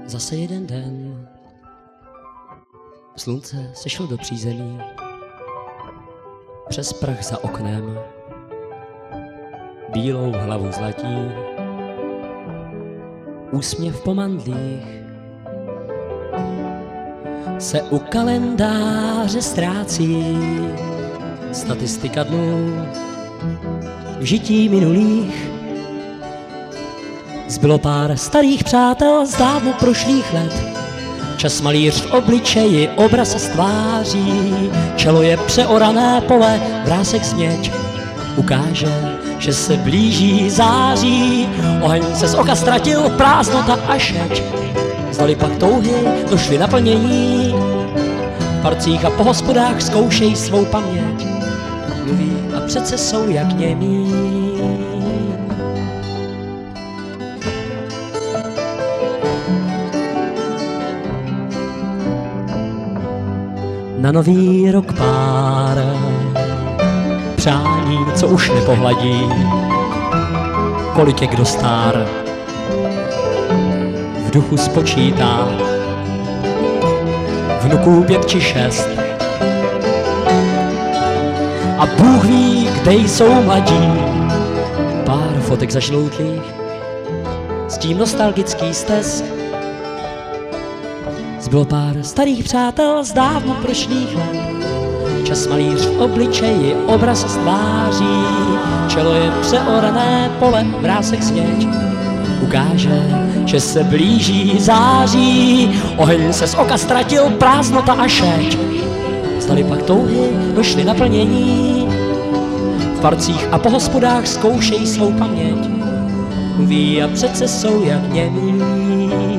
Zase jeden den, slunce sešlo do přízemí, přes prach za oknem, bílou hlavu zlatí, úsměv po mandlích, se u kalendáře ztrácí, statistika dnů, v žití minulých. Zbylo pár starých přátel z dávno prošlých let. Čas malíř v obličeji, obraz se stváří. Čelo je přeorané pole, vrásek směť ukáže, že se blíží září. Oheň se z oka ztratil, prázdnota a šeť. Zdali pak touhy došly naplnění. V parcích a po hospodách zkoušej svou paměť. Mluví a přece jsou jak němí. Na nový rok pár přání, co už nepohladí, kolik je kdo stár, v duchu spočítá, vnuků 5 či 6. A Bůh ví, kde jsou mladí, pár fotek zažloutlých, s tím nostalgický stesk. Zbylo pár starých přátel z dávno prošlých let. Čas malíř v obličeji, obraz se stváří. Čelo je přeorané pole, vrásek směť ukáže, že se blíží září. Oheň se z oka ztratil, prázdnota a šeť. Zdali pak touhy došly naplnění. V parcích a po hospodách zkoušej svou paměť. Mluví a přece jsou jak němí.